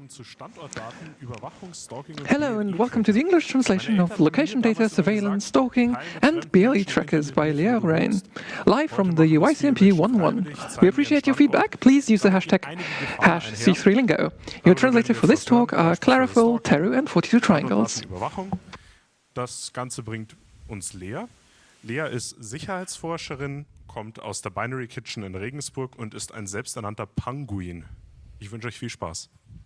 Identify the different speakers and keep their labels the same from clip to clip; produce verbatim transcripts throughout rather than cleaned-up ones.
Speaker 1: Hello and welcome to the English translation of Location Data, Surveillance, Stalking and B L E Trackers by Lea Rein, live from the Y C M P eleven. We appreciate your feedback. Please use the hashtag hash C three Lingo. Your translators for this talk are Clarifil, Teru and forty-two Triangles.
Speaker 2: Das Ganze bringt uns Lea. Lea ist Sicherheitsforscherin, kommt aus der Binary Kitchen in Regensburg und ist ein selbsternannter Panguin. Ich wünsche euch viel Spaß.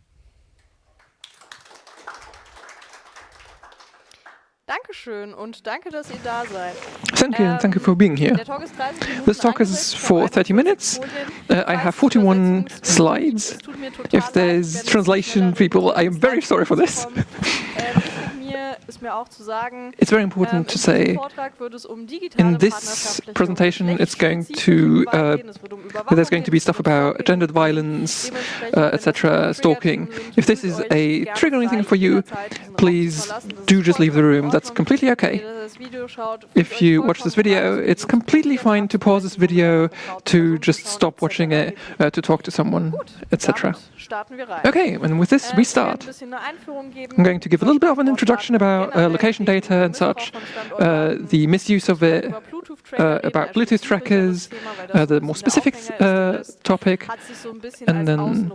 Speaker 3: Dankeschön und danke, dass ihr da seid.
Speaker 1: Thank you, and thank you for being here. This talk is for thirty minutes. Uh, I have forty-one slides. If there's translation people, I am very sorry for this. It's very important to say in this presentation it's going to uh, there's going to be stuff about gendered violence, uh, et cetera, stalking. If this is a triggering thing for you, please do just leave the room. That's completely okay. If you watch this video, it's completely fine to pause this video, to just stop watching it, uh, to talk to someone, et cetera. Okay, and with this we start. I'm going to give a little bit of an introduction about uh, location data and such, uh, the misuse of it, uh, about Bluetooth trackers, uh, the more specific uh, topic, and then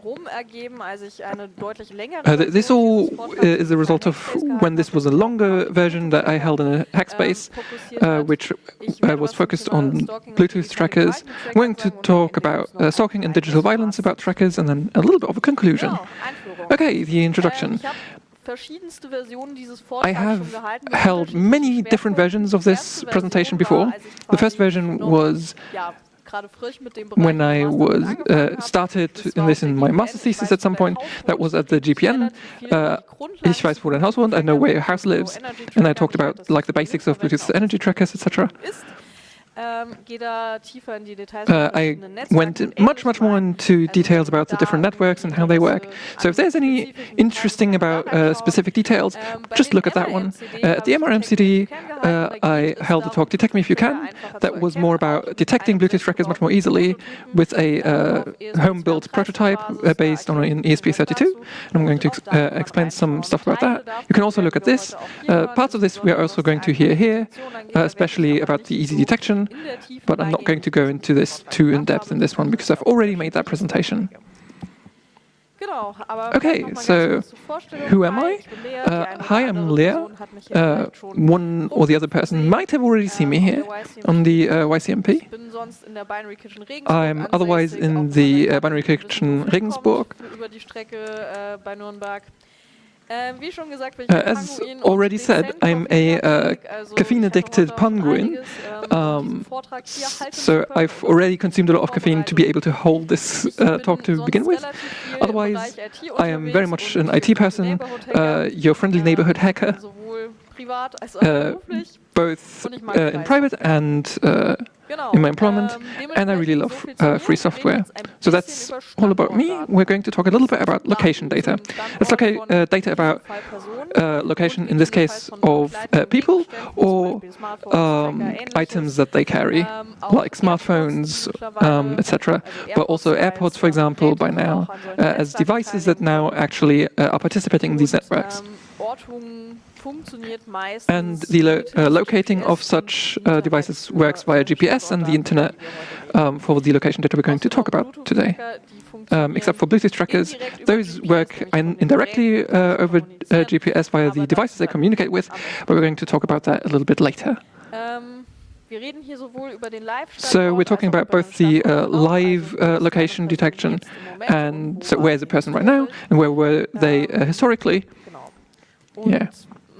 Speaker 1: uh, th this all uh, is the result of when this was a longer version that I held in a Hackspace, uh, which uh, was focused on Bluetooth trackers. I'm going to talk about uh, stalking and digital violence about trackers, and then a little bit of a conclusion. Okay, the introduction. I have held many different versions of this presentation before. The first version was when I was uh, started in this in my master's thesis at some point. That was at the G P N. Uh, ich weiß, wo dein Haus wohnt. I know where your house lives. And I talked about like the basics of Bluetooth energy trackers, et cetera. Uh, I went much, much more into details about the different networks and how they work. So if there's any interesting about uh, specific details, just look at that one. Uh, at the M R M C D, uh, I held a talk, Detect Me If You Can, that was more about detecting Bluetooth trackers much more easily with a uh, home-built prototype uh, based on an E S P thirty-two. And I'm going to ex uh, explain some stuff about that. You can also look at this. Uh, parts of this we are also going to hear here, uh, especially about the easy detection. But I'm not going to go into this too in depth in this one because I've already made that presentation. Okay, so who am I? Uh, hi, I'm Lea. Uh, one or the other person might have already seen me here on the uh, Y C M P. I'm otherwise in the uh, Binary Kitchen Regensburg. Uh, as already said, I'm a uh, caffeine-addicted penguin, um, so I've already consumed a lot of caffeine to be able to hold this uh, talk to begin with. Otherwise, I am very much an I T person, uh, your friendly neighborhood hacker, uh, both uh, in private and uh, in my employment, and I really love uh, free software. So that's all about me. We're going to talk a little bit about location data. Let's look at uh, data about uh, location, in this case, of uh, people or um, items that they carry, like smartphones, um, et cetera, but also AirPods, for example, by now, uh, as devices that now actually uh, are participating in these networks. And the lo uh, locating of such uh, devices works via G P S and the internet um, for the location data we're going to talk about today. Um, except for Bluetooth trackers, those work in indirectly uh, over uh, G P S via the devices they communicate with, but we're going to talk about that a little bit later. So we're talking about both the uh, live uh, location detection, and so where's the person right now, and where were they uh, historically. Yeah.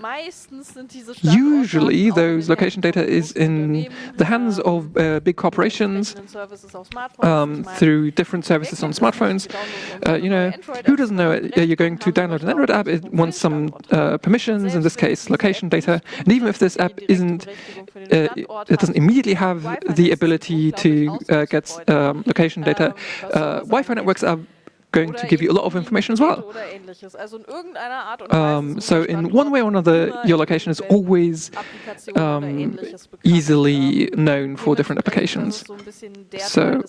Speaker 1: Usually, those location data is in the hands of uh, big corporations um, through different services on smartphones. Uh, you know, who doesn't know it? You're going to download an Android app, it wants some uh, permissions, in this case, location data. And even if this app isn't, uh, it doesn't immediately have the ability to uh, get um, location data, uh, Wi-Fi networks are going to give you a lot of information as well. Um, so in one way or another, your location is always um, easily known for different applications. So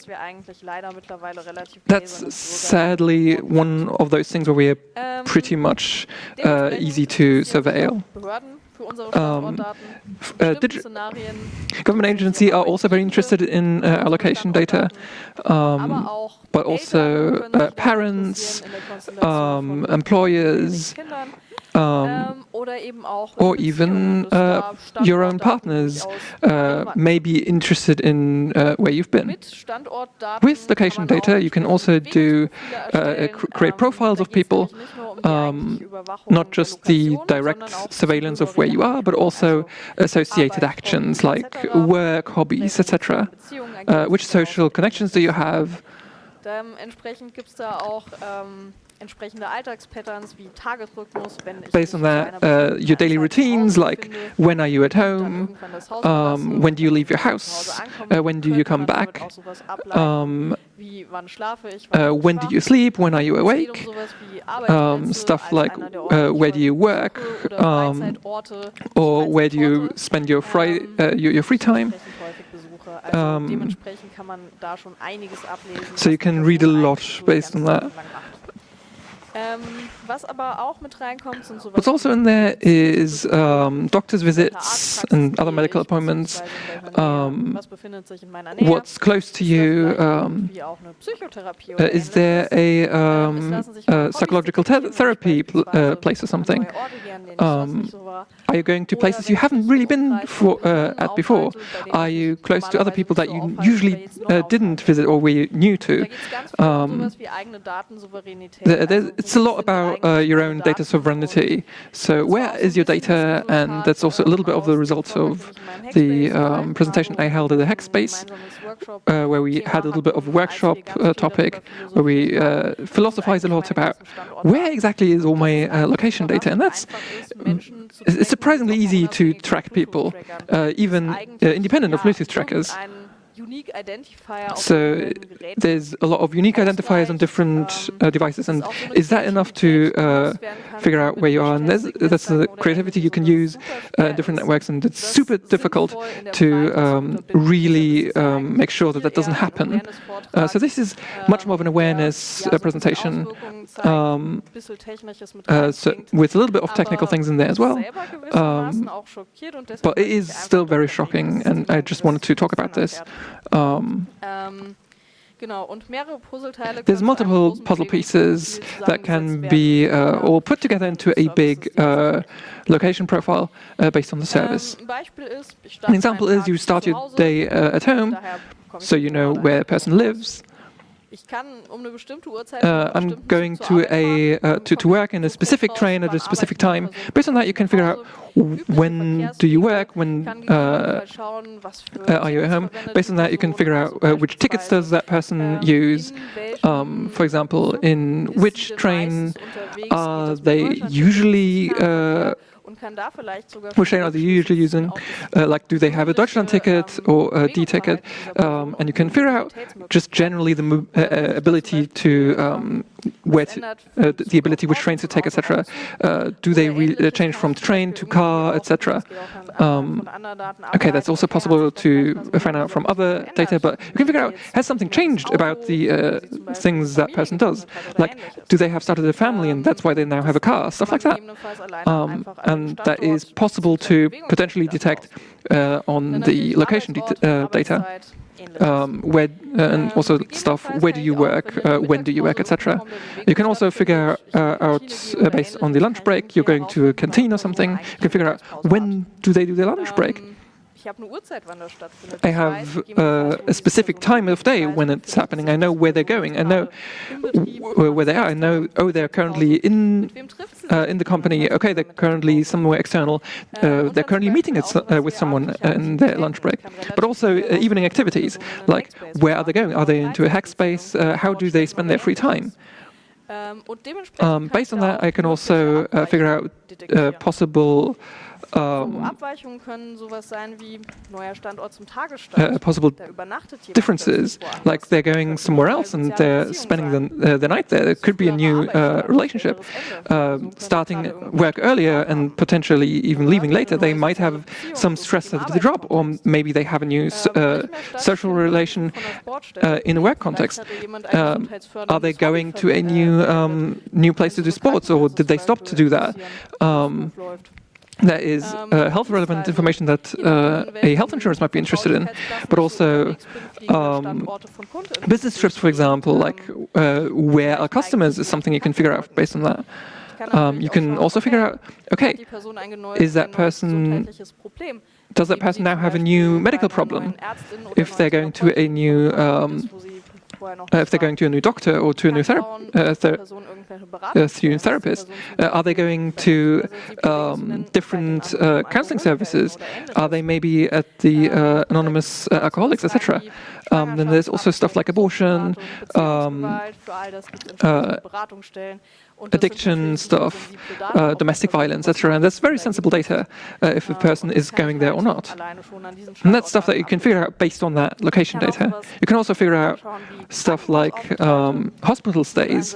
Speaker 1: that's sadly one of those things where we are pretty much uh, easy to surveil. Um, uh, government agencies are also very interested in uh, allocation data, um, but also uh, parents, um, employers, um, or even uh, your own partners uh, may be interested in uh, where you've been. With location data, you can also do uh, create profiles of people, um, not just the direct surveillance of where you are, but also associated actions like work, hobbies, et cetera. Uh, which social connections do you have? Based on that, uh, your daily routines, like when are you at home, um, when do you leave your house, uh, when do you come back, um, uh, when do you sleep, when are you awake, um, stuff like uh, where do you work, um, or where do you spend your, fri uh, your, your free time. Um, so you can read a lot based on that. What's also in there is um, doctor's visits and other medical appointments, um, what's close to you, um, uh, is there a um, uh, psychological therapy pl uh, place or something? Um, are you going to places you haven't really been for, uh, at before? Are you close to other people that you usually uh, didn't visit or were new to? Um, there, it's a lot about uh, your own data sovereignty. So where is your data? And that's also a little bit of the results of the um, presentation I held at the Hackspace, uh, where we had a little bit of a workshop uh, topic, where we uh, philosophized a lot about where exactly is all my uh, location data. And that's it's surprisingly easy to track people, uh, even uh, independent of Bluetooth trackers. So there's a lot of unique identifiers on different uh, devices, and is that enough to uh, figure out where you are? And there's, that's the creativity you can use uh, in different networks, and it's super difficult to um, really um, make sure that that doesn't happen. Uh, so this is much more of an awareness uh, presentation, um, uh, so with a little bit of technical things in there as well. Um, but it is still very shocking, and I just wanted to talk about this. Um, There's multiple puzzle pieces that can be uh, all put together into a big uh, location profile uh, based on the service. An example is you start your day uh, at home, so you know where a person lives. Uh, I'm going to a uh, to, to work in a specific train at a specific time. Based on that, you can figure out when do you work, when uh, uh, are you at home. Based on that, you can figure out uh, which tickets does that person use. Um, for example, in which train are they usually uh, which train are they usually using? Uh, like, do they have a Deutschland ticket or a D ticket? Um, and you can figure out just generally the uh, ability to um, where to, uh, the ability which trains to take, et cetera. Uh, do they re uh, change from train to car, et cetera. Um, okay, that's also possible to find out from other data, but you can figure out, has something changed about the uh, things that person does? Like, do they have started a family and that's why they now have a car? Stuff like that. Um, and that is possible to potentially detect uh, on the location uh, data. Um, where uh, and also stuff, where do you work, uh, when do you work, et cetera. You can also figure uh, out, uh, based on the lunch break, you're going to a canteen or something, you can figure out when do they do their lunch break. I have uh, a specific time of day when it's happening. I know where they're going. I know where they are. I know, oh, they're currently in uh, in the company. Okay, they're currently somewhere external. Uh, they're currently meeting it, uh, with someone in their lunch break. But also uh, evening activities, like where are they going? Are they into a Hackspace? Uh, how do they spend their free time? Um, based on that, I can also uh, figure out uh, possible um,
Speaker 3: Abweichungen können sowas sein wie neuer Standort zum
Speaker 1: uh,
Speaker 3: Tagesstart.
Speaker 1: possible
Speaker 3: Da übernachtet jemand
Speaker 1: differences,
Speaker 3: plötzlich woanders.
Speaker 1: like they're going
Speaker 3: Könnte
Speaker 1: somewhere
Speaker 3: eine
Speaker 1: else and
Speaker 3: soziale
Speaker 1: they're
Speaker 3: Beziehung
Speaker 1: spending
Speaker 3: sein.
Speaker 1: the, uh, the night there. It could be a
Speaker 3: Früherer
Speaker 1: new uh,
Speaker 3: Arbeitsstelle,
Speaker 1: relationship.
Speaker 3: späteres Ende.
Speaker 1: Uh,
Speaker 3: Person könnte
Speaker 1: starting
Speaker 3: gerade irgendwelche
Speaker 1: work earlier
Speaker 3: Stress haben.
Speaker 1: and potentially even
Speaker 3: Oder
Speaker 1: leaving
Speaker 3: eine
Speaker 1: later, they
Speaker 3: neue
Speaker 1: might
Speaker 3: soziale
Speaker 1: have
Speaker 3: Beziehung
Speaker 1: some
Speaker 3: sucht
Speaker 1: stress
Speaker 3: im
Speaker 1: over the job, or
Speaker 3: Arbeitskontext.
Speaker 1: maybe they have a new s-
Speaker 3: Ähm,
Speaker 1: uh,
Speaker 3: nicht mehr
Speaker 1: social
Speaker 3: stattfinden
Speaker 1: relation
Speaker 3: von der Sportstelle.
Speaker 1: uh, in a work
Speaker 3: Vielleicht
Speaker 1: context.
Speaker 3: hatte jemand ein
Speaker 1: Um,
Speaker 3: gesundheitsförderndes
Speaker 1: are they
Speaker 3: Hobby
Speaker 1: going to a
Speaker 3: ver-
Speaker 1: new
Speaker 3: äh,
Speaker 1: um, new place to do sports, or did they stop to do that? Um,
Speaker 3: läuft.
Speaker 1: There is uh, health relevant information that uh, a health insurance might be interested in, but also um, business trips, for example, like uh, where are customers is something you can figure out based on that. Um, you can also figure out, okay, is that person, does that person now have a new medical problem? If they're going to a new, um, uh, if they're going to a new doctor or to a new therapist, uh, ther uh, through a therapist, uh, are they going to um, different uh, counseling services? Are they maybe at the uh, anonymous uh, alcoholics, et cetera? Um, then there's also stuff like abortion, um, uh, addiction stuff, uh, domestic violence, et cetera. And that's very sensible data uh, if a person is going there or not. And that's stuff that you can figure out based on that location data. You can also figure out stuff like um, hospital stays,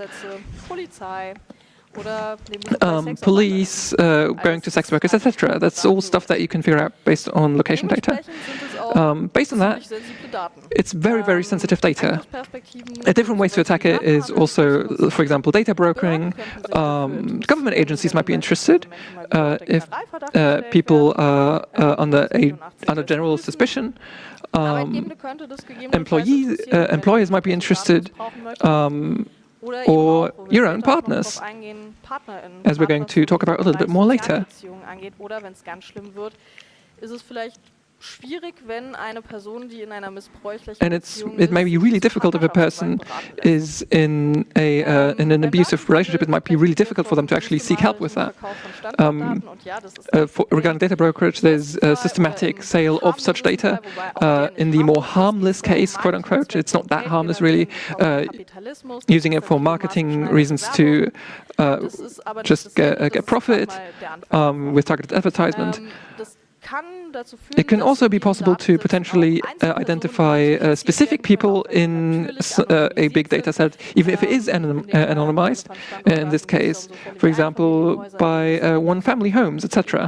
Speaker 1: um, police, uh, going to sex workers, et cetera. That's all stuff that you can figure out based on location data. Um, based on that, it's very, very sensitive data. A different way to attack it is also, for example, data brokering. Um, government agencies might be interested uh, if uh, people are uh, under a under general suspicion. Um, employees, uh, employers might be interested. Um, or your own partners, as we're going to talk about a little bit more later. And it's it may be really difficult if a person is in a uh, in an abusive relationship. It might be really difficult for them to actually seek help with that. Um, uh, for, regarding data brokerage, there's a systematic sale of such data. Uh, in the more harmless case, quote unquote, it's not that harmless really. Uh, using it for marketing reasons to uh, just get, uh, get profit um, with targeted advertisement. It can also be possible to potentially uh, identify uh, specific people in uh, a big data set, even if it is anon uh, anonymized, in this case, for example, by uh, one family homes, et cetera.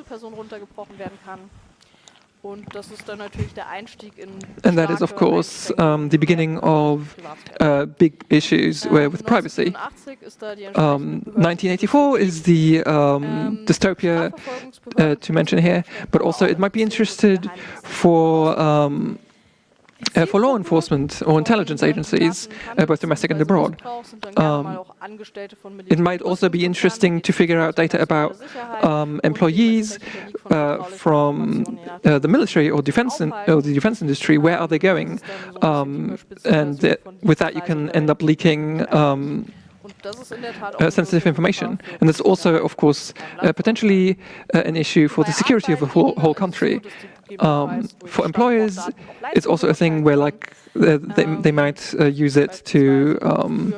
Speaker 1: And that is, of course, um, the beginning of uh, big issues where, with privacy. Um, nineteen eighty-four is the um, dystopia uh, to mention here, but also it might be interested for um, Uh, for law enforcement or intelligence agencies, uh, both domestic and abroad. Um, it might also be interesting to figure out data about um, employees uh, from uh, the military or defense in, or the defense industry. Where are they going? Um, and th with that, you can end up leaking um, Uh, sensitive information. And that's also, of course, uh, potentially uh, an issue for the security of the whole, whole country. Um, for employers, it's also a thing where, like, uh, they, they might uh, use it to um,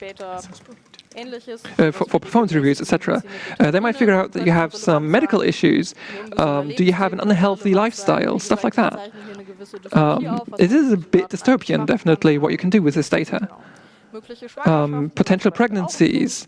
Speaker 1: Uh, for, for performance reviews, et cetera. Uh, they might figure out that you have some medical issues. Um, do you have an unhealthy lifestyle? Stuff like that. Um, it is a bit dystopian, definitely, what you can do with this data. Um, potential pregnancies.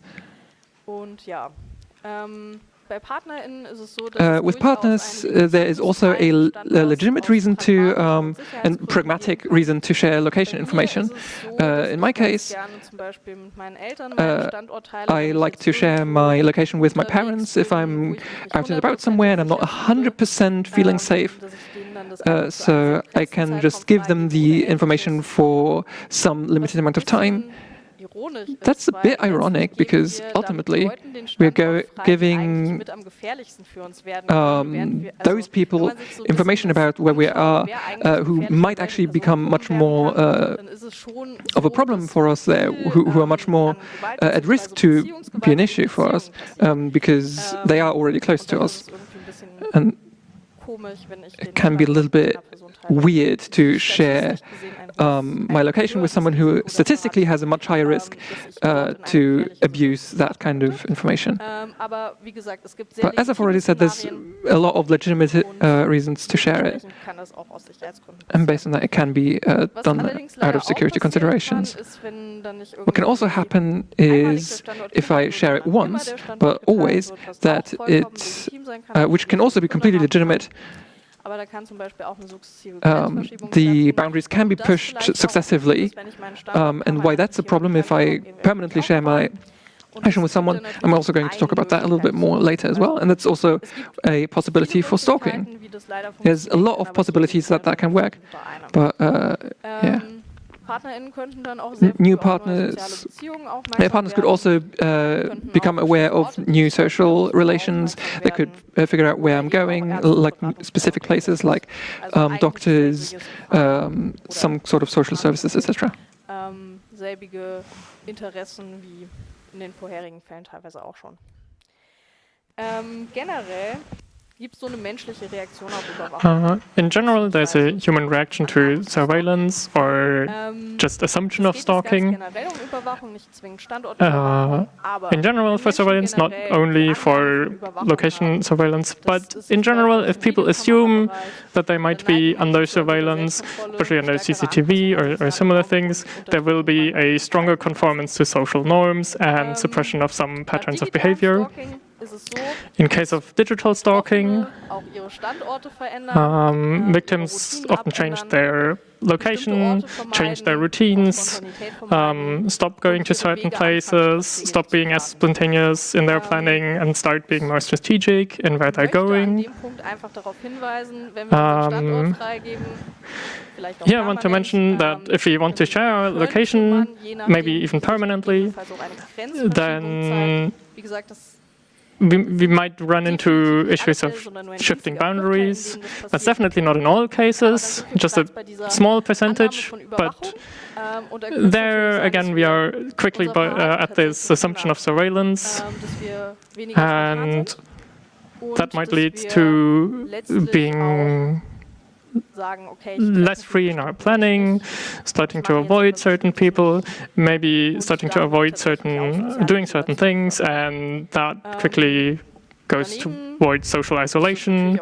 Speaker 1: Uh, with partners, uh, there is also a, l a legitimate reason to, um, and pragmatic reason to share location information. Uh, in my case, uh, I like to share my location with my parents if I'm out and about somewhere and I'm not one hundred percent feeling safe. Uh, so I can just give them the information for some limited amount of time. That's a bit ironic because ultimately we're go giving um, those people information about where we are uh, who might actually become much more uh, of a problem for us there, who, who are much more uh, at risk to be an issue for us um, because they are already close to us. And it can be a little bit weird to share um, my location with someone who statistically has a much higher risk uh, to abuse that kind of information. But as I've already said, there's a lot of legitimate uh, reasons to share it. And based on that, it can be uh, done out of security considerations. What can also happen is, if I share it once, but always, that it, uh, which can also be completely legitimate, um, the boundaries can be pushed successively, um, and why that's a problem if I permanently share my location with someone. I'm also going to talk about that a little bit more later as well, and that's also a possibility for stalking. There's a lot of possibilities that that can work, but uh, yeah. New partners, their partners could also uh, become aware of new social relations. They could uh, figure out where I'm going, like specific places like um, doctors, um, some sort of social services, et cetera.
Speaker 3: Selbige Interessen wie in den vorherigen Fällen teilweise auch schon. Ähm, generell gibt es so eine menschliche Reaktion auf Überwachung.
Speaker 4: Uh, in general, there's a human reaction to surveillance or
Speaker 3: ähm,
Speaker 4: just assumption of stalking.
Speaker 3: Generell um Überwachung, nicht zwingend
Speaker 4: Uh,
Speaker 3: Standortüberwachung, aber
Speaker 4: in general for surveillance, not only for location surveillance, but in general, if people assume that they might be under surveillance, especially under C C T V or, or similar things, there will be a stronger conformance to social norms and suppression of some patterns of behavior. In case of digital stalking, um, victims often change their location, change their routines, um, stop going to certain places, stop being as spontaneous in their planning, and start being more strategic in where they're going. Um, Here I want to mention that if we want to share our location, maybe even permanently, then We, we might run into issues of shifting boundaries. That's definitely not in all cases, just a small percentage, but there again we are quickly by, uh, at this assumption of surveillance, and that might lead to being less free in our planning, starting to avoid certain people, maybe starting to avoid certain, doing certain things, and that quickly goes towards social isolation.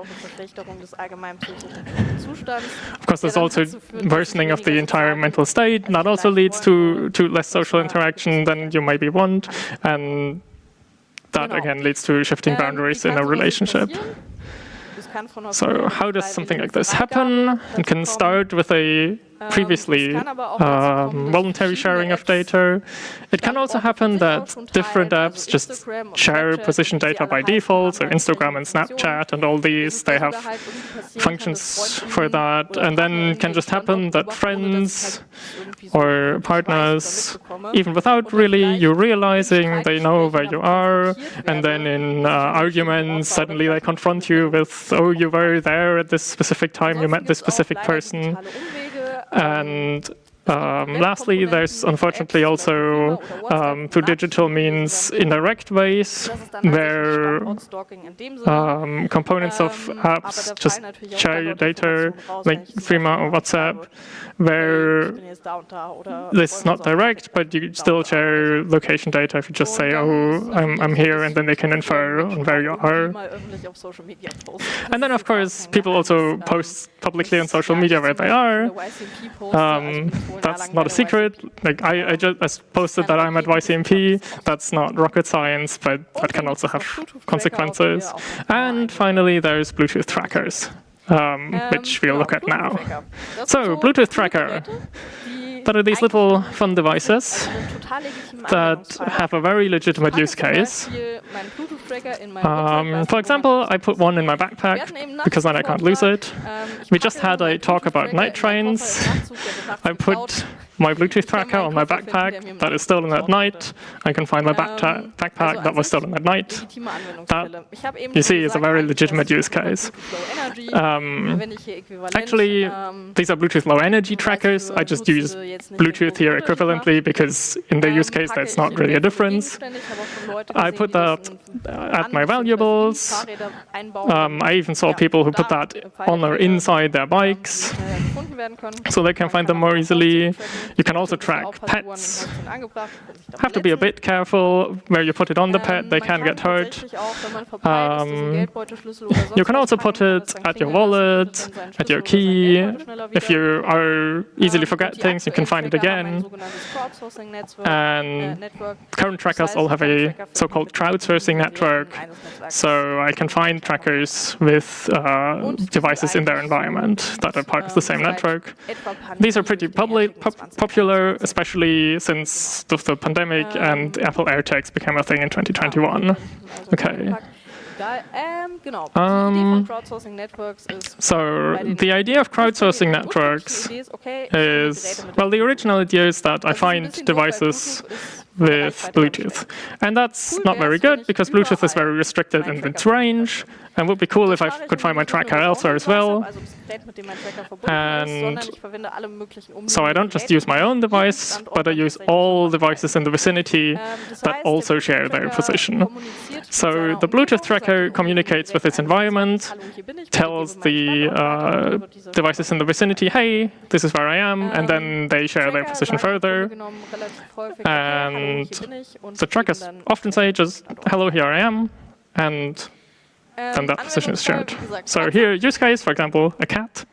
Speaker 4: Of course, there's also worsening of the entire mental state. That also leads to, to less social interaction than you maybe want, and that again leads to shifting boundaries in a relationship. So how does something like this happen? It can start with a previously um, voluntary sharing of data. It can also happen that different apps just share position data by default, so Instagram and Snapchat and all these, they have functions for that. And then it can just happen that friends or partners, even without really you realizing, they know where you are, and then in uh, arguments, suddenly they confront you with, oh, you were there at this specific time, you met this specific person. And um, lastly, there's unfortunately also um, through digital means indirect ways where um, components of apps just share your data, like Threema or WhatsApp, where this is not direct, but you still share location data if you just say, oh, I'm, I'm here, and then they can infer on where you are. And then, of course, people also post publicly on social media where they are. Um, that's not a secret. Like I, I just posted that I'm at Y C M P. That's not rocket science, but that can also have consequences. And finally, there's Bluetooth trackers, um, which we'll look at now. So, Bluetooth tracker. That are these little fun devices that have a very legitimate use case. Um, for example, I put one in my backpack because then I can't lose it. We just had a talk about night trains. I put my Bluetooth tracker on my backpack that is stolen at night. I can find my backpack backpack that was stolen at night. That, you see, is a very legitimate use case. Um, actually, these are Bluetooth Low Energy trackers. I just use Bluetooth here equivalently because in the use case there's not really a difference. I put that at my valuables. Um, I even saw people who put that on or inside their bikes, so they can find them more easily. You can also track pets. Have to be a bit careful where you put it on the pet, they can get hurt. Um, you can also put it at your wallet, at your key. If you are easily forget things, you can find it again. And current trackers all have a so-called crowdsourcing network, so I can find trackers with uh, devices in their environment that are part of the same network. These are pretty public, pop popular, especially since the, the pandemic and Apple AirTags became a thing in twenty twenty-one. Okay. Um, so the idea of crowdsourcing networks is, well, the original idea is that I find devices with Bluetooth. And that's not very good because Bluetooth is very restricted in its range, and would be cool if I could find my tracker elsewhere as well. And so I don't just use my own device, but I use all devices in the vicinity that also share their position. So the Bluetooth tracker communicates with its environment, tells the uh, devices in the vicinity, hey, this is where I am, and then they share their position further. And the trackers often say just, hello, here I am, and then that position is shared. So here, use case, for example, a cat.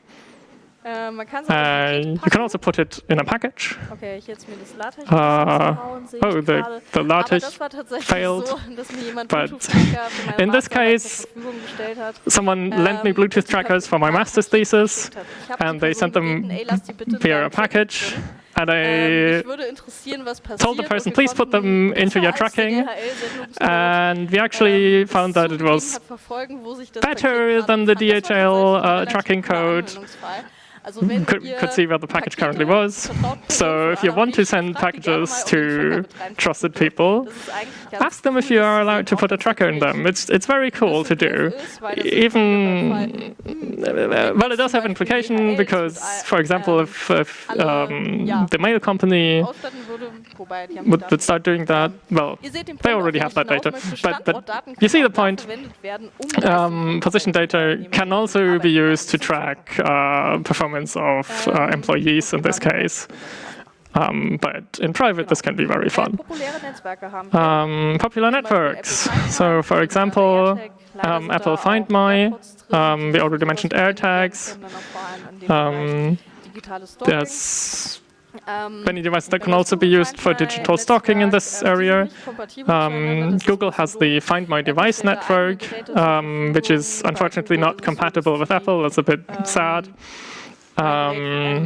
Speaker 4: Uh, you can also put it in a package. Uh, oh, the, the LaTeX failed. But in this case, someone lent me Bluetooth trackers for my master's thesis, and they sent them via a package. And I told the person, please put them into your tracking. And we actually found that it was better than the D H L uh, tracking code. Could, could see where the package currently was. So if you want to send packages to trusted people, ask them if you are allowed to put a tracker in them. It's it's very cool to do. Even, well, it does have implication because, for example, if, if um, the mail company would, would start doing that, well, they already have that data. But, but you see the point. Um, position data can also be used to track uh, performance of uh, employees in this case. Um, but in private, this can be very fun. Um, popular networks. So, for example, um, Apple Find My. Um, we already mentioned AirTags. Um, there's many devices that can also be used for digital stalking in this area. Um, Google has the Find My Device network, um, which is unfortunately not compatible with Apple. That's a bit sad. Um,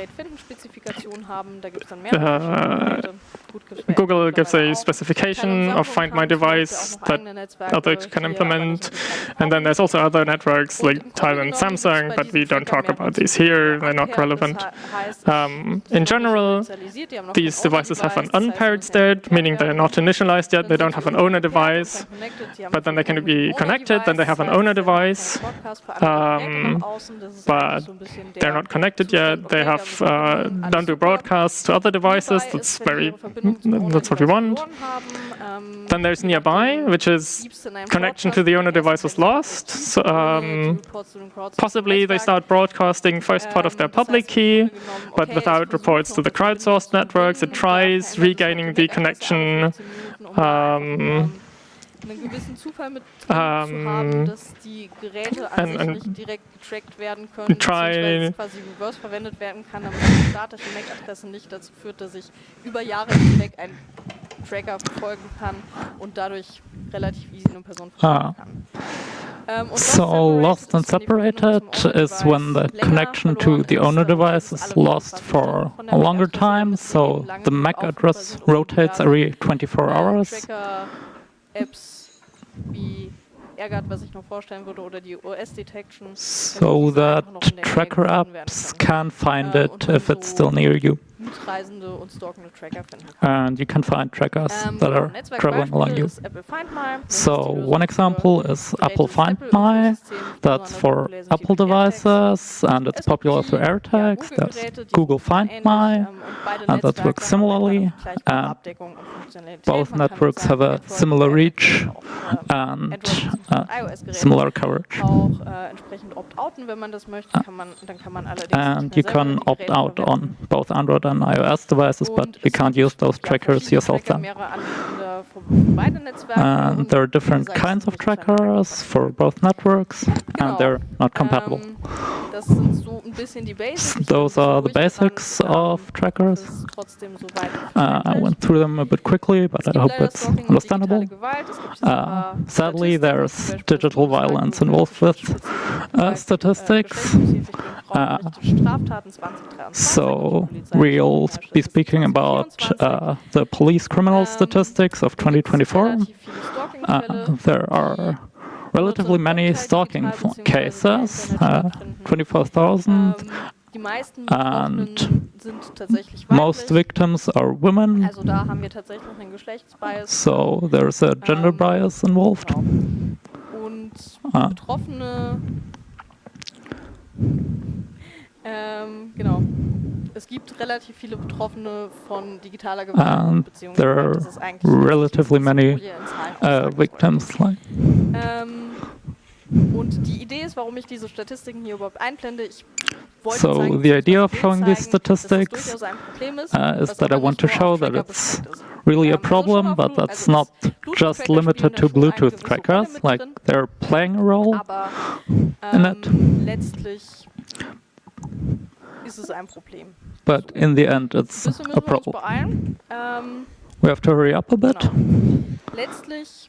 Speaker 4: uh, Google gives a specification of Find My Device that others can implement. And then there's also other networks like Tile and Samsung, but we don't talk about these here. They're not relevant. Um, in general, these devices have an unpaired state, meaning they're not initialized yet. They don't have an owner device, but then they can be connected. Then they have an owner device, um, but they're not connected yet. They have uh, don't do broadcasts to other devices. That's very that's what we want. Then there's nearby, which is connection to the owner device was lost. So, um, possibly they start broadcasting first part of their public key, but without reports to the crowdsourced networks. It tries regaining the connection. Um,
Speaker 3: einen gewissen Zufall mit drin um, zu haben, dass die Geräte an sich nicht direkt getrackt werden können, beziehungsweise quasi reverse verwendet werden kann, damit die statische M A C-Adresse nicht dazu führt, dass ich über Jahre hinweg einen Tracker verfolgen kann und dadurch relativ easy eine Person verfolgen kann. Um,
Speaker 5: so lost and separated is when the connection to the owner device is lost for a longer time, so the M A C address rotates every twenty-four hours.
Speaker 3: Apps wie AirGuard, was ich noch vorstellen würde, oder die O S-Detection.
Speaker 5: So that tracker apps can find it if it's still near you.
Speaker 3: mitreisende und stalkende Tracker finden kann.
Speaker 5: And you can find trackers
Speaker 3: Ähm,
Speaker 5: that
Speaker 3: genau,
Speaker 5: are traveling along
Speaker 3: Netzwerkbeispiel
Speaker 5: you.
Speaker 3: ist Apple Find My. Das
Speaker 5: So
Speaker 3: ist die Lösung
Speaker 5: one example
Speaker 3: für
Speaker 5: is
Speaker 3: Geräte
Speaker 5: Apple
Speaker 3: des
Speaker 5: Find My.
Speaker 3: Apple-Ökosystems,
Speaker 5: That's
Speaker 3: besonders
Speaker 5: for
Speaker 3: populär sind die
Speaker 5: Apple
Speaker 3: mit AirTags.
Speaker 5: devices, and it's
Speaker 3: Es gibt
Speaker 5: popular
Speaker 3: die,
Speaker 5: through
Speaker 3: ja,
Speaker 5: AirTags. There's
Speaker 3: Google-Geräte, die
Speaker 5: Google
Speaker 3: funktionieren
Speaker 5: Find
Speaker 3: ähnlich,
Speaker 5: My,
Speaker 3: ähm, und beide
Speaker 5: and that
Speaker 3: Netzwerke
Speaker 5: works
Speaker 3: haben eine
Speaker 5: similarly.
Speaker 3: vergleichbare
Speaker 5: And
Speaker 3: Abdeckung und Funktionalität.
Speaker 5: both
Speaker 3: Man kann
Speaker 5: networks
Speaker 3: sagen,
Speaker 5: have a
Speaker 3: Android-
Speaker 5: similar reach
Speaker 3: auch, äh,
Speaker 5: and
Speaker 3: Android-
Speaker 5: uh,
Speaker 3: iOS-Geräte
Speaker 5: similar coverage.
Speaker 3: auch äh, entsprechend opt-outen, wenn man das möchte. Kann man, dann kann man allerdings
Speaker 5: And
Speaker 3: nicht
Speaker 5: you
Speaker 3: mehr selber
Speaker 5: can
Speaker 3: die
Speaker 5: opt
Speaker 3: Geräte
Speaker 5: out
Speaker 3: verwenden.
Speaker 5: on both Android and iOS devices, but
Speaker 3: Und
Speaker 5: you
Speaker 3: es
Speaker 5: can't
Speaker 3: gibt,
Speaker 5: use those
Speaker 3: ja,
Speaker 5: trackers
Speaker 3: verschiedene
Speaker 5: yourself
Speaker 3: Tracker,
Speaker 5: then.
Speaker 3: mehrere Anbieter für beide Netzwerke.
Speaker 5: And
Speaker 3: und
Speaker 5: there are
Speaker 3: wie
Speaker 5: different
Speaker 3: gesagt,
Speaker 5: kinds
Speaker 3: sind
Speaker 5: of
Speaker 3: die miteinander
Speaker 5: trackers for both networks,
Speaker 3: Genau.
Speaker 5: and they're not compatible.
Speaker 3: Ähm, das sind so ein bisschen die Basics. Ich bin
Speaker 5: Those
Speaker 3: ein
Speaker 5: are the
Speaker 3: bisschen
Speaker 5: basics
Speaker 3: durchgerannt,
Speaker 5: of
Speaker 3: ähm,
Speaker 5: trackers.
Speaker 3: das ist trotzdem soweit
Speaker 5: Uh, I
Speaker 3: verständlich.
Speaker 5: went through them a bit quickly, but
Speaker 3: Es
Speaker 5: I
Speaker 3: gibt
Speaker 5: hope
Speaker 3: leider
Speaker 5: it's
Speaker 3: Stalking und
Speaker 5: understandable.
Speaker 3: digitale Gewalt. Es gibt diese paar
Speaker 5: Uh, sadly,
Speaker 3: Statistiken,
Speaker 5: there's
Speaker 3: zum Beispiel
Speaker 5: digital
Speaker 3: das
Speaker 5: violence
Speaker 3: Bundesland
Speaker 5: involved with
Speaker 3: geschlechtsspezifische
Speaker 5: uh,
Speaker 3: Gewalt, äh,
Speaker 5: statistics.
Speaker 3: geschlechtsspezifisch gegen Frauen
Speaker 5: Uh,
Speaker 3: gerichtete Straftaten zwanzig dreiundzwanzig.
Speaker 5: So
Speaker 3: Die Polizei
Speaker 5: we'll
Speaker 3: hat
Speaker 5: be
Speaker 3: Statistik
Speaker 5: speaking about
Speaker 3: zwanzig vierundzwanzig.
Speaker 5: uh, the police criminal
Speaker 3: Ähm,
Speaker 5: statistics of twenty twenty-four.
Speaker 3: relativ viele Stalking-Fälle,
Speaker 5: Uh, there are relatively many stalking f- cases, uh, twenty-four thousand.
Speaker 3: Ähm, die meisten
Speaker 5: and
Speaker 3: Betroffenen sind tatsächlich
Speaker 5: Most
Speaker 3: weiblich.
Speaker 5: victims are women,
Speaker 3: Also da haben wir tatsächlich einen Geschlechtsbias.
Speaker 5: so there's a gender
Speaker 3: Ähm,
Speaker 5: bias involved.
Speaker 3: Genau. Und
Speaker 5: Ah.
Speaker 3: Betroffene, ähm, genau. Es gibt relativ viele Betroffene von digitaler Gewalt,
Speaker 5: And
Speaker 3: beziehungsweise
Speaker 5: there are
Speaker 3: das ist eigentlich nicht,
Speaker 5: relatively
Speaker 3: das
Speaker 5: many
Speaker 3: Folie in Zahlen
Speaker 5: Uh,
Speaker 3: aussagen soll.
Speaker 5: victims like
Speaker 3: Ähm, und die Idee ist, warum ich diese Statistiken hier überhaupt einblende. Ich wollte
Speaker 5: So
Speaker 3: zeigen,
Speaker 5: the idea of
Speaker 3: zeigen,
Speaker 5: showing these
Speaker 3: dass das
Speaker 5: statistics
Speaker 3: durchaus ein Problem ist,
Speaker 5: uh,
Speaker 3: was
Speaker 5: is that I
Speaker 3: aber
Speaker 5: want to
Speaker 3: nicht nur
Speaker 5: show
Speaker 3: auf
Speaker 5: that
Speaker 3: Tracker
Speaker 5: it's
Speaker 3: beschränkt ist.
Speaker 5: really a
Speaker 3: Ähm, also schon
Speaker 5: problem,
Speaker 3: auf
Speaker 5: but
Speaker 3: Blu-
Speaker 5: that's
Speaker 3: also
Speaker 5: not
Speaker 3: das
Speaker 5: just
Speaker 3: Bluetooth-Tracker
Speaker 5: limited
Speaker 3: spielen
Speaker 5: to
Speaker 3: da schon eine
Speaker 5: Bluetooth
Speaker 3: gewisse
Speaker 5: trackers.
Speaker 3: Rolle mit
Speaker 5: Like
Speaker 3: drin.
Speaker 5: they're playing a role
Speaker 3: Aber
Speaker 5: in it.
Speaker 3: ähm, letztlich ist es ein Problem.
Speaker 5: But in the end, it's
Speaker 3: Ein bisschen
Speaker 5: a
Speaker 3: müssen wir uns
Speaker 5: problem.
Speaker 3: beeilen. Ähm,
Speaker 5: We have to hurry up a bit.
Speaker 3: genau. Letztlich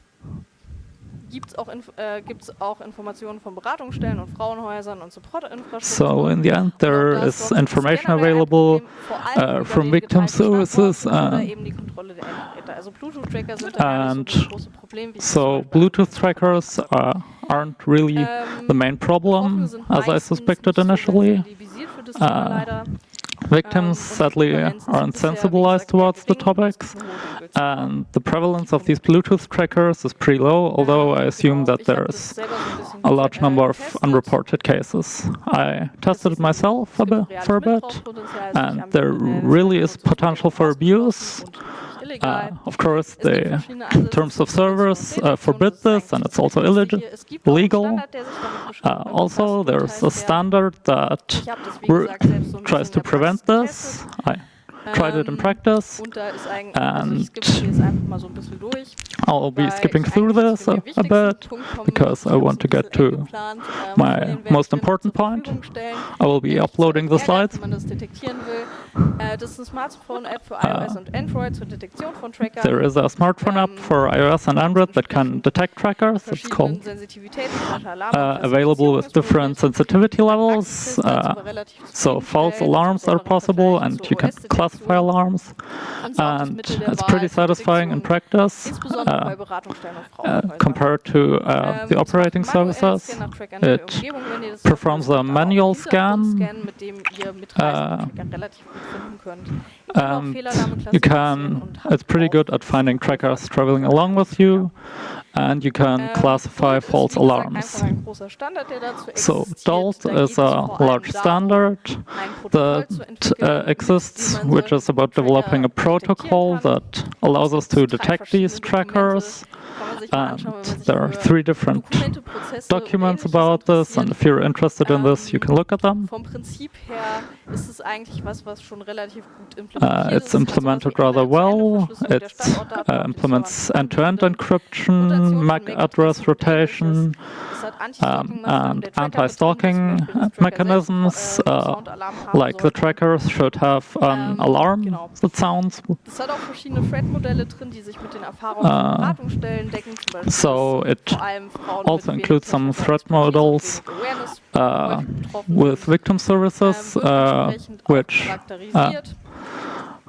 Speaker 3: gibt es auch, inf äh, gibt's auch Informationen von Beratungsstellen und Frauenhäusern und Support-Infrastruktur.
Speaker 5: So in the end, there
Speaker 3: Und auch das
Speaker 5: is
Speaker 3: doch
Speaker 5: information
Speaker 3: generell ein
Speaker 5: available
Speaker 3: Problem, vor allem
Speaker 5: uh,
Speaker 3: über
Speaker 5: from
Speaker 3: den
Speaker 5: victim
Speaker 3: geteilten
Speaker 5: services,
Speaker 3: Standort oder
Speaker 5: uh,
Speaker 3: eben die Kontrolle der Endgeräte. Also Bluetooth-Tracker sind da gar nicht
Speaker 5: and
Speaker 3: so das große Problem, wie es
Speaker 5: so
Speaker 3: zum Beispiel
Speaker 5: Bluetooth trackers uh, aren't really
Speaker 3: Ähm,
Speaker 5: the main problem,
Speaker 3: Betroffene sind
Speaker 5: as I
Speaker 3: meistens
Speaker 5: suspected
Speaker 3: nicht so
Speaker 5: initially.
Speaker 3: sensibilisiert für das Thema
Speaker 5: Uh,
Speaker 3: leider.
Speaker 5: Victims
Speaker 3: Ähm, und
Speaker 5: sadly
Speaker 3: die Prävalenz ist
Speaker 5: aren't
Speaker 3: bisher, wie
Speaker 5: sensibilized
Speaker 3: gesagt, eher
Speaker 5: towards the
Speaker 3: gering.
Speaker 5: topics,
Speaker 3: Es gibt eine hohe Dunkelziffer.
Speaker 5: and the prevalence of these Bluetooth trackers is pretty low, although I assume
Speaker 3: Genau.
Speaker 5: that
Speaker 3: Ich hab
Speaker 5: there's
Speaker 3: das selber so ein bisschen
Speaker 5: a large
Speaker 3: äh,
Speaker 5: number of
Speaker 3: getestet.
Speaker 5: unreported cases. I
Speaker 3: Das
Speaker 5: tested
Speaker 3: ist
Speaker 5: it myself
Speaker 3: es
Speaker 5: a
Speaker 3: gibt
Speaker 5: bit,
Speaker 3: reales
Speaker 5: for a bit,
Speaker 3: Missbrauchspotenzial, es
Speaker 5: and
Speaker 3: gibt
Speaker 5: there
Speaker 3: Anbieter,
Speaker 5: really
Speaker 3: die
Speaker 5: is
Speaker 3: sind
Speaker 5: potential for abuse.
Speaker 3: und illegal.
Speaker 5: Uh, of course,
Speaker 3: Es gibt
Speaker 5: the
Speaker 3: verschiedene Ansätze
Speaker 5: terms of
Speaker 3: zur Prävention und
Speaker 5: service uh,
Speaker 3: Detektion,
Speaker 5: forbid
Speaker 3: das ist
Speaker 5: this, and
Speaker 3: eigentlich
Speaker 5: it's also
Speaker 3: das Wichtigste
Speaker 5: illeg-
Speaker 3: hier. Es gibt auch einen
Speaker 5: illegal.
Speaker 3: Standard, der sich damit
Speaker 5: Uh,
Speaker 3: beschäftigt, beim
Speaker 5: also, there's a
Speaker 3: Befassten
Speaker 5: standard that
Speaker 3: Ich habe das, wie
Speaker 5: re-
Speaker 3: gesagt, selbst so ein
Speaker 5: tries
Speaker 3: bisschen
Speaker 5: to
Speaker 3: in der
Speaker 5: prevent
Speaker 3: Praxis
Speaker 5: this.
Speaker 3: getestet.
Speaker 5: I tried it in
Speaker 3: Ähm,
Speaker 5: practice.
Speaker 3: Und da ist eigentlich, also ich
Speaker 5: And
Speaker 3: skippe jetzt einfach mal so ein bisschen durch.
Speaker 5: I'll be
Speaker 3: weil
Speaker 5: skipping
Speaker 3: ich
Speaker 5: through
Speaker 3: eigentlich
Speaker 5: this
Speaker 3: zu
Speaker 5: a,
Speaker 3: dem
Speaker 5: a
Speaker 3: wichtigsten
Speaker 5: bit
Speaker 3: Punkt kommen
Speaker 5: because
Speaker 3: möchte.
Speaker 5: I
Speaker 3: Ich
Speaker 5: want to
Speaker 3: hab's
Speaker 5: get
Speaker 3: ein bisschen
Speaker 5: to
Speaker 3: eingeplant. Ähm,
Speaker 5: my
Speaker 3: Folien werde ich
Speaker 5: most
Speaker 3: dir noch
Speaker 5: important
Speaker 3: zur
Speaker 5: point.
Speaker 3: Verfügung stellen,
Speaker 5: I will be
Speaker 3: nämlich
Speaker 5: uploading the
Speaker 3: zur Erklärung,
Speaker 5: slides.
Speaker 3: wie man das detektieren will. Äh, das ist eine Smartphone-App für iOS und Android zur Detektion von Trackern.
Speaker 5: There is a smartphone app
Speaker 3: Ähm,
Speaker 5: for iOS and Android that can detect trackers. It's
Speaker 3: verschiedenen
Speaker 5: called
Speaker 3: Sensitivitäten,
Speaker 5: uh,
Speaker 3: Alarm- und
Speaker 5: available with different sensitivity levels.
Speaker 3: Praxistest dazu
Speaker 5: Uh,
Speaker 3: aber relativ
Speaker 5: so false
Speaker 3: zufriedenstellend,
Speaker 5: alarms are
Speaker 3: insbesondere im
Speaker 5: possible,
Speaker 3: Vergleich
Speaker 5: and
Speaker 3: zur
Speaker 5: you can
Speaker 3: O S-Detektion.
Speaker 5: classify alarms,
Speaker 3: Und ist auch das
Speaker 5: and
Speaker 3: Mittel der
Speaker 5: it's
Speaker 3: Wahl
Speaker 5: pretty
Speaker 3: zur
Speaker 5: satisfying in
Speaker 3: Detektion,
Speaker 5: practice
Speaker 3: insbesondere bei
Speaker 5: uh,
Speaker 3: Beratungsstellen und
Speaker 5: uh,
Speaker 3: Frauenhäusern.
Speaker 5: compared to uh,
Speaker 3: Ähm,
Speaker 5: the
Speaker 3: es
Speaker 5: operating
Speaker 3: macht einen manuellen
Speaker 5: services.
Speaker 3: Scan nach Trackern in der
Speaker 5: It
Speaker 3: Umgebung, wenn ihr das
Speaker 5: performs
Speaker 3: habt,
Speaker 5: a
Speaker 3: und auch
Speaker 5: manual
Speaker 3: einen
Speaker 5: scan,
Speaker 3: Hintergrundscan, mit dem ihr mitreisende
Speaker 5: uh,
Speaker 3: Tracker relativ gut finden könnt. Ihr könnt auch
Speaker 5: and
Speaker 3: Fehlalarme
Speaker 5: you
Speaker 3: klassifizieren
Speaker 5: can,
Speaker 3: und habt
Speaker 5: it's pretty
Speaker 3: auch
Speaker 5: good at finding trackers traveling along with you, and you can
Speaker 3: Ähm,
Speaker 5: classify
Speaker 3: Dolt ist,
Speaker 5: false
Speaker 3: wie gesagt,
Speaker 5: alarms.
Speaker 3: einfach ein großer Standard, der dazu
Speaker 5: So
Speaker 3: existiert.
Speaker 5: Dolt
Speaker 3: Da geht
Speaker 5: is
Speaker 3: es
Speaker 5: a
Speaker 3: vor allem
Speaker 5: large
Speaker 3: darum,
Speaker 5: standard
Speaker 3: ein Protokoll
Speaker 5: that
Speaker 3: zu entwickeln,
Speaker 5: uh,
Speaker 3: mit
Speaker 5: exists,
Speaker 3: dem man
Speaker 5: which is
Speaker 3: solche
Speaker 5: about developing a
Speaker 3: Tracker
Speaker 5: protocol
Speaker 3: detektieren kann.
Speaker 5: that allows us to
Speaker 3: Drei
Speaker 5: detect these
Speaker 3: verschiedene
Speaker 5: trackers.
Speaker 3: Dokumente kann man sich mal anschauen, wenn man
Speaker 5: And
Speaker 3: sich
Speaker 5: there are
Speaker 3: für
Speaker 5: three different
Speaker 3: Dokumente, Prozesse
Speaker 5: documents
Speaker 3: und
Speaker 5: about
Speaker 3: Ähnliches
Speaker 5: this, and
Speaker 3: interessiert.
Speaker 5: if you're interested in this, you can look at them.
Speaker 3: Vom Prinzip her ist es eigentlich was, was schon relativ gut implementiert
Speaker 5: Uh,
Speaker 3: ist.
Speaker 5: it's
Speaker 3: Es hat sowas
Speaker 5: implemented
Speaker 3: wie
Speaker 5: rather well.
Speaker 3: Ende-zu-Ende-Verschlüsselung der
Speaker 5: It
Speaker 3: Standortdaten
Speaker 5: uh,
Speaker 3: auf dem
Speaker 5: implements
Speaker 3: Server.
Speaker 5: end-to-end
Speaker 3: Rotation
Speaker 5: encryption,
Speaker 3: von
Speaker 5: M A C
Speaker 3: MAC-Adressen
Speaker 5: address
Speaker 3: und
Speaker 5: rotation,
Speaker 3: Ähnliches. Es hat
Speaker 5: um,
Speaker 3: Anti-Stalking-Maßnahmen
Speaker 5: and
Speaker 3: der Tracker
Speaker 5: anti-stalking
Speaker 3: mit drin, dass zum Beispiel das Tracker
Speaker 5: mechanisms,
Speaker 3: selbst, äh,
Speaker 5: uh,
Speaker 3: Soundalarm haben
Speaker 5: like the
Speaker 3: sollten.
Speaker 5: trackers should have an
Speaker 3: Ähm,
Speaker 5: alarm
Speaker 3: genau.
Speaker 5: that sounds.
Speaker 3: Es hat auch verschiedene Threat-Modelle drin, die sich mit den Erfahrungen
Speaker 5: Uh,
Speaker 3: von Beratungsstellen decken. Zum Beispiel
Speaker 5: so
Speaker 3: dass
Speaker 5: it
Speaker 3: vor allem Frauen
Speaker 5: also
Speaker 3: mit wenig
Speaker 5: includes some
Speaker 3: technischer
Speaker 5: threat
Speaker 3: Expertise und
Speaker 5: models
Speaker 3: wenig Awareness
Speaker 5: uh,
Speaker 3: häufig betroffen
Speaker 5: with
Speaker 3: sind.
Speaker 5: victim services,
Speaker 3: Ähm, wird
Speaker 5: uh,
Speaker 3: entsprechend auch
Speaker 5: which uh,
Speaker 3: charakterisiert.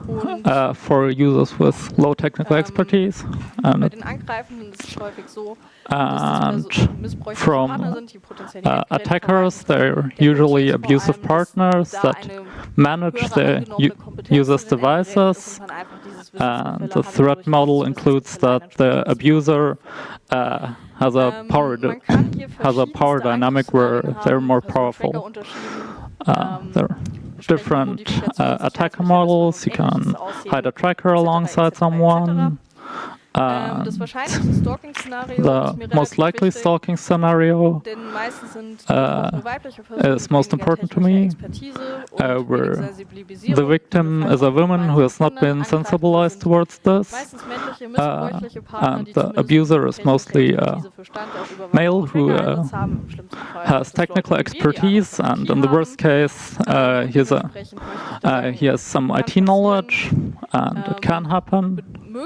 Speaker 5: uh, for users with low technical expertise. And, and from uh, attackers, they're usually abusive partners that manage the users' devices. And the threat model includes that the abuser uh, has a power has a power dynamic where they're more powerful. Uh, there are different uh, attacker models. You can hide a tracker alongside someone. Um, the most likely stalking scenario uh, is most important to me, uh, where the victim is a woman who has not been sensibilized towards this, uh, and the abuser is mostly a male who uh, has technical expertise, and in the worst case, uh, he, has a, uh, he has some I T knowledge, and it can happen.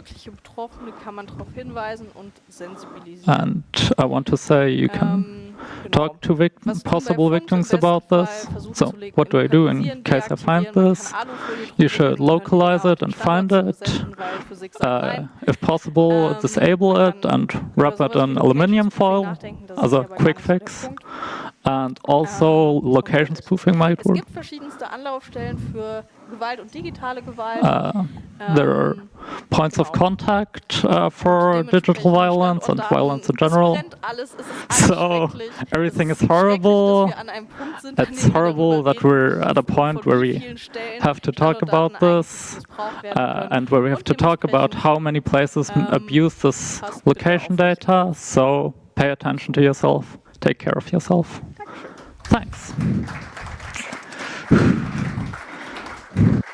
Speaker 5: And I want to say you can talk to vic possible victims about this. So what do I do in case I find this? You should localize it and find it. Uh, if possible, disable it and wrap it in aluminium foil as a quick fix. And also location spoofing might work. Uh, there are points of contact uh, for digital violence and violence in general. So everything is horrible. It's horrible that we're at a point where we have to talk about this uh, and where we have to talk about how many places abuse this location data. So pay attention to yourself. Take care of yourself. Thanks.